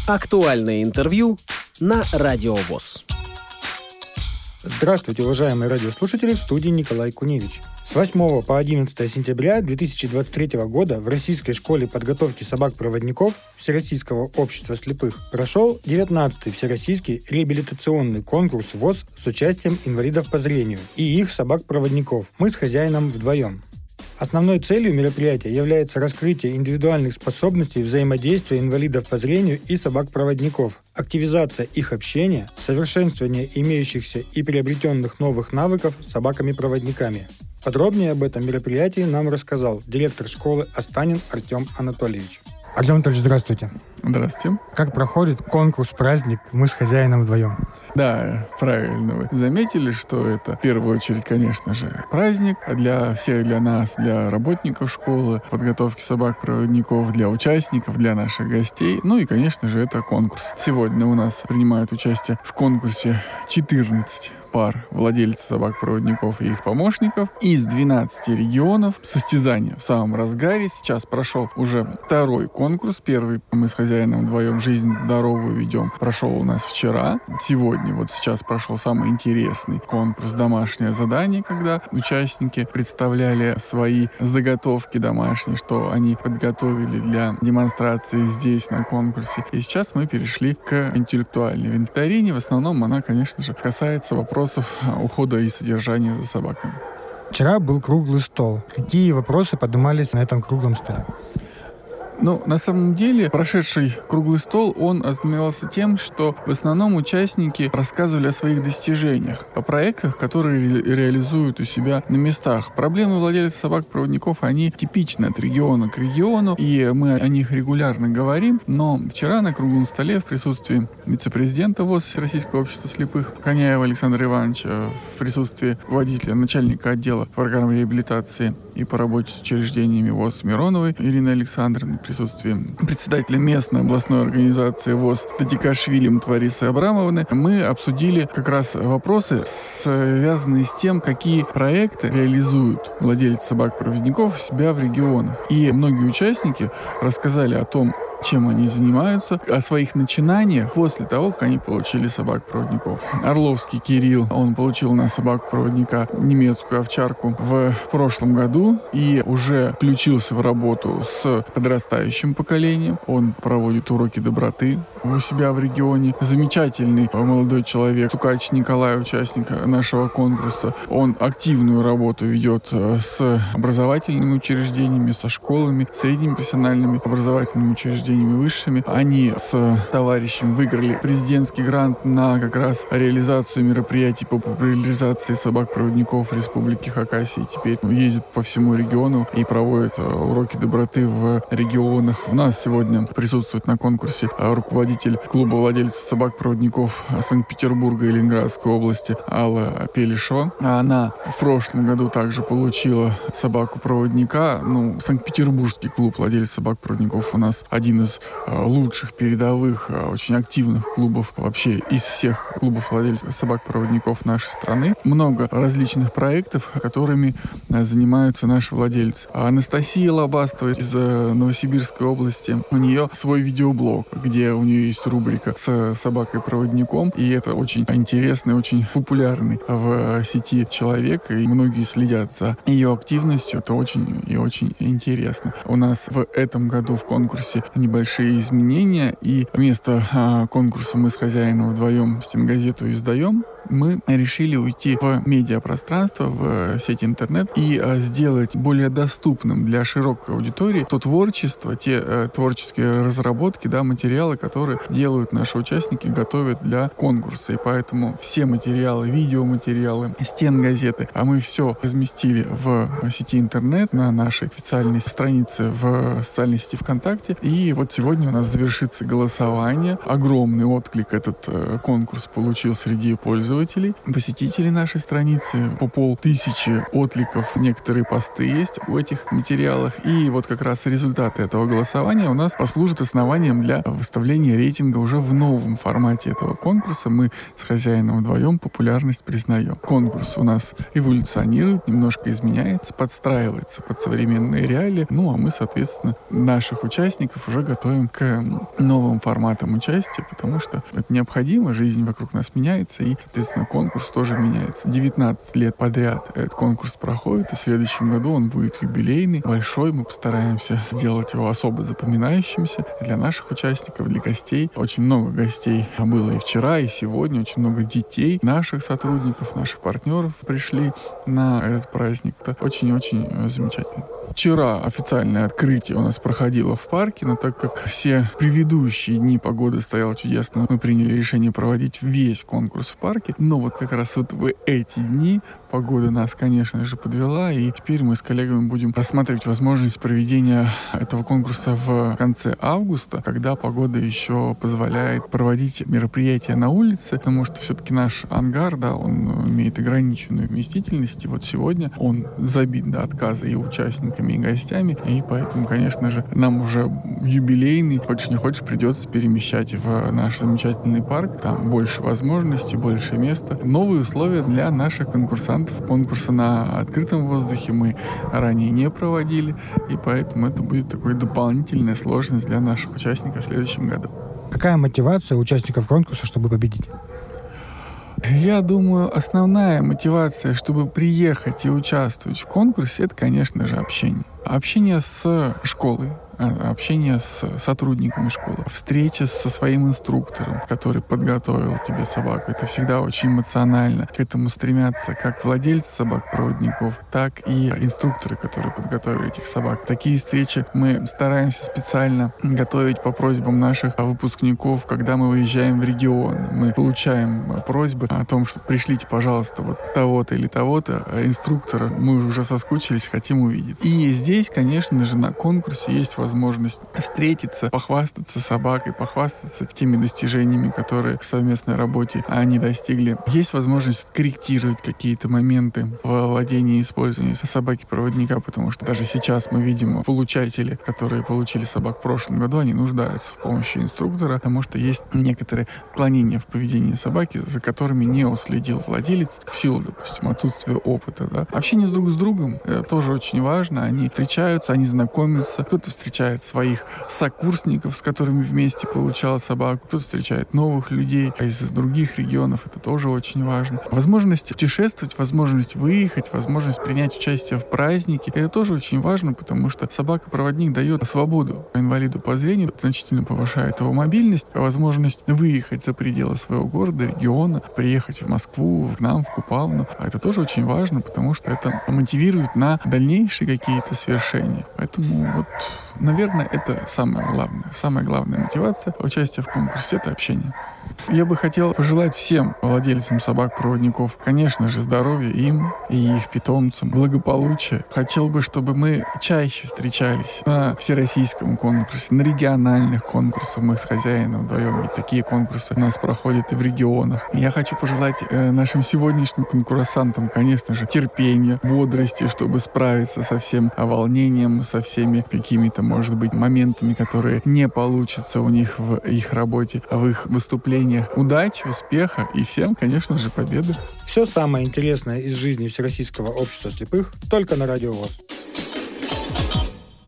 Актуальное интервью на Радио ВОС. Здравствуйте, уважаемые радиослушатели, в студии Николай Куневич. С 8 по 11 сентября 2023 года в Российской школе подготовки собак-проводников Всероссийского общества слепых прошел 19-й Всероссийский реабилитационный конкурс ВОС с участием инвалидов по зрению и их собак-проводников «Мы с хозяином вдвоем». Основной целью мероприятия является раскрытие индивидуальных способностей взаимодействия инвалидов по зрению и собак-проводников, активизация их общения, совершенствование имеющихся и приобретенных новых навыков с собаками-проводниками. Подробнее об этом мероприятии нам рассказал директор школы Останин Артем Анатольевич. Артем Анатольевич, здравствуйте. Здравствуйте. Как проходит конкурс-праздник «Мы с хозяином вдвоем»? Да, правильно вы заметили, что это в первую очередь, конечно же, праздник для всех, для нас, для работников школы, подготовки собак-проводников, для участников, для наших гостей. Ну и, конечно же, это конкурс. Сегодня у нас принимают участие в конкурсе 14 пар владельцев собак-проводников и их помощников из 12 регионов. Состязание в самом разгаре. Сейчас прошел уже второй конкурс. Первый «Мы с хозяином вдвоем жизнь здоровую ведем» прошел у нас вчера. Сегодня, вот сейчас прошел самый интересный конкурс «Домашнее задание», когда участники представляли свои заготовки домашние, что они подготовили для демонстрации здесь на конкурсе. И сейчас мы перешли к интеллектуальной викторине. В основном она, конечно же, касается вопросов ухода и содержания за собаками. Вчера был круглый стол. Какие вопросы поднимались на этом круглом столе? На самом деле, прошедший круглый стол, он ознаменовался тем, что в основном участники рассказывали о своих достижениях, о проектах, которые реализуют у себя на местах. Проблемы владельцев собак-проводников, они типичны от региона к региону, и мы о них регулярно говорим, но вчера на круглом столе в присутствии вице-президента ВОС Российского общества слепых Коняева Александра Ивановича, в присутствии руководителя, начальника отдела программ реабилитации и по работе с учреждениями ВОС Мироновой Ирины Александровны, в присутствии председателя местной областной организации ВОС Татикашвили Мтварисы Абрамовны, мы обсудили как раз вопросы, связанные с тем, какие проекты реализуют владельцы собак-проводников у себя в регионах. И многие участники рассказали о том, чем они занимаются, о своих начинаниях после того, как они получили собак-проводников. Орловский Кирилл, он получил у нас собаку-проводника, немецкую овчарку, в прошлом году и уже включился в работу с подрастающим поколением. Он проводит уроки доброты у себя в регионе. Замечательный молодой человек, Сукач Николай, участник нашего конкурса. Он активную работу ведет с образовательными учреждениями, со школами, средними профессиональными образовательными учреждениями, высшими. Они с товарищем выиграли президентский грант на как раз реализацию мероприятий по популяризации собак-проводников Республики Хакасия. Теперь ездят по всему региону и проводят уроки доброты в регионах. У нас сегодня присутствует на конкурсе руководитель клуба владельцев собак-проводников Санкт-Петербурга и Ленинградской области Алла Пелешева. Она в прошлом году также получила собаку-проводника. Санкт-Петербургский клуб владельцев собак-проводников у нас один из лучших, передовых, очень активных клубов вообще из всех клубов владельцев собак-проводников нашей страны. Много различных проектов, которыми занимаются наши владельцы. Анастасия Лобастова из Новосибирской области, у нее свой видеоблог, где у нее есть рубрика с собакой-проводником, и это очень интересный, очень популярный в сети человек, и многие следят за ее активностью. Это очень и очень интересно. У нас в этом году в конкурсе небольшие изменения, и вместо конкурса «Мы с хозяином вдвоем» стенгазету издаем, мы решили уйти в медиапространство, в сеть интернет и сделать более доступным для широкой аудитории то творчество, те творческие разработки, материалы, которые делают наши участники, готовят для конкурса. И поэтому все материалы, видеоматериалы, стенгазеты, мы все разместили в сети интернет на нашей официальной странице в социальной сети ВКонтакте. И вот сегодня у нас завершится голосование. Огромный отклик этот конкурс получил среди пользователей. пользователей, посетителей нашей страницы, по 500 откликов, некоторые посты есть в этих материалах. И вот как раз результаты этого голосования у нас послужат основанием для выставления рейтинга уже в новом формате этого конкурса. Мы с хозяином вдвоем популярность признаем. Конкурс у нас эволюционирует, немножко изменяется, подстраивается под современные реалии. Ну, а мы, соответственно, наших участников уже готовим к новым форматам участия, потому что это необходимо, жизнь вокруг нас меняется, и, соответственно, конкурс тоже меняется. 19 лет подряд этот конкурс проходит, и в следующем году он будет юбилейный, большой. Мы постараемся сделать его особо запоминающимся для наших участников, для гостей. Очень много гостей было и вчера, и сегодня. Очень много детей, наших сотрудников, наших партнеров пришли на этот праздник. Это очень-очень замечательно. Вчера официальное открытие у нас проходило в парке, но так как все предыдущие дни погода стояла чудесно, мы приняли решение проводить весь конкурс в парке. Но вот как раз вот в эти дни погода нас, конечно же, подвела, и теперь мы с коллегами будем рассматривать возможность проведения этого конкурса в конце августа, когда погода еще позволяет проводить мероприятия на улице, потому что все-таки наш ангар, да, он имеет ограниченную вместительность, и вот сегодня он забит до отказа и участниками, и гостями, и поэтому, конечно же, нам уже юбилейный, хочешь не хочешь, придется перемещать в наш замечательный парк, там больше возможностей, больше места, новые условия для наших конкурсантов. Конкурса на открытом воздухе мы ранее не проводили, и поэтому это будет такой дополнительная сложность для наших участников в следующем году. Какая мотивация участников конкурса, чтобы победить? Я думаю, основная мотивация, чтобы приехать и участвовать в конкурсе, это, конечно же, общение. Общение с школой, общение с сотрудниками школы, встреча со своим инструктором, который подготовил тебе собаку. Это всегда очень эмоционально. К этому стремятся как владельцы собак-проводников, так и инструкторы, которые подготовили этих собак. Такие встречи мы стараемся специально готовить по просьбам наших выпускников, когда мы выезжаем в регион. Мы получаем просьбы о том, что пришлите, пожалуйста, вот того-то или того-то инструктора. Мы уже соскучились, хотим увидеть. И здесь, конечно же, на конкурсе есть возможность встретиться, похвастаться собакой, похвастаться теми достижениями, которые в совместной работе они достигли. Есть возможность корректировать какие-то моменты в владении и использовании собаки-проводника, потому что даже сейчас мы видим получатели, которые получили собак в прошлом году, они нуждаются в помощи инструктора, потому что есть некоторые отклонения в поведении собаки, за которыми не уследил владелец в силу, допустим, отсутствия опыта. Да. Общение друг с другом — это тоже очень важно. Они встречаются, они знакомятся, кто-то встречает своих сокурсников, с которыми вместе получал собаку, кто-то встречает новых людей из других регионов, это тоже очень важно. Возможность путешествовать, возможность выехать, возможность принять участие в празднике, это тоже очень важно, потому что собака-проводник дает свободу инвалиду по зрению, значительно повышает его мобильность, возможность выехать за пределы своего города, региона, приехать в Москву, к нам, в Купавну. А это тоже очень важно, потому что это мотивирует на дальнейшие какие-то свершения. Поэтому вот, наверное, это самая главная мотивация участия в конкурсе — это общение. Я бы хотел пожелать всем владельцам собак-проводников, конечно же, здоровья им и их питомцам, благополучия. Хотел бы, чтобы мы чаще встречались на всероссийском конкурсе, на региональных конкурсах. Мы с хозяином вдвоем, ведь такие конкурсы у нас проходят и в регионах. Я хочу пожелать нашим сегодняшним конкурсантам, конечно же, терпения, бодрости, чтобы справиться со всем волнением, со всеми какими-то, может быть, моментами, которые не получатся у них в их работе, в их выступлениях. Удачи, успеха и всем, конечно же, победы. Все самое интересное из жизни Всероссийского общества слепых только на Радио ВОС.